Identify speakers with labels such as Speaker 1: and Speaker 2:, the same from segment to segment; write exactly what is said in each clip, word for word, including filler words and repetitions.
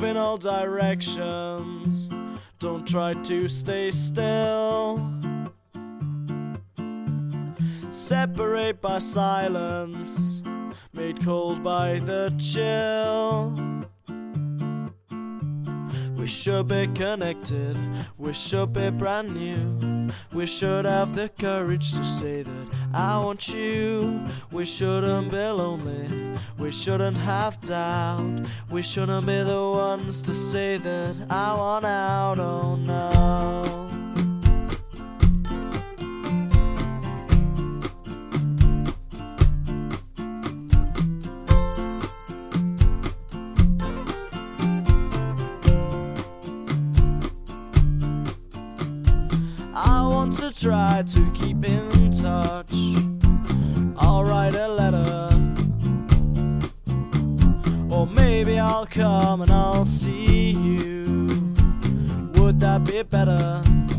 Speaker 1: in all directions. Don't try to stay still. Separate by silence, made cold by the chill. We should be connected, we should be brand new. We should have the courage to say that I want you. We shouldn't be lonely, we shouldn't have doubt. We shouldn't be the ones to say that I want out, oh no. To try to keep in touch, I'll write a letter, or maybe I'll come and I'll see you. Would that be better?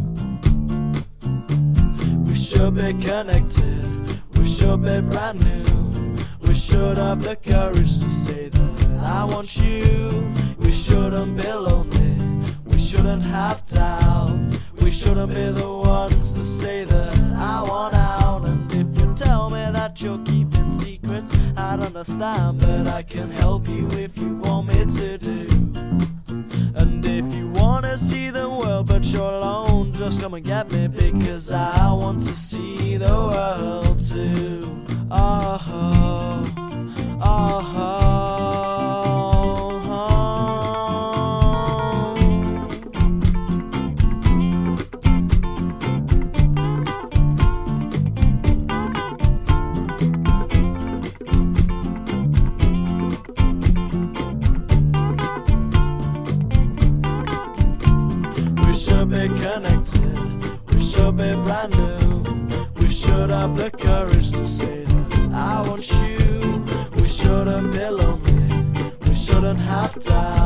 Speaker 1: We should be connected, we should be brand new. We should have the courage to say that I want you. We shouldn't be lonely, we shouldn't have doubt. We shouldn't be the ones to say that I want out. And if you tell me that you're keeping secrets, I'd understand, but I can help you if you want me to do. And if you wanna see the world but you're alone, just come and get me, because I want to see the world too. Oh, oh, oh. Be connected, we should be brand new. We should have the courage to say that I want you. We shouldn't be lonely, we shouldn't have doubt.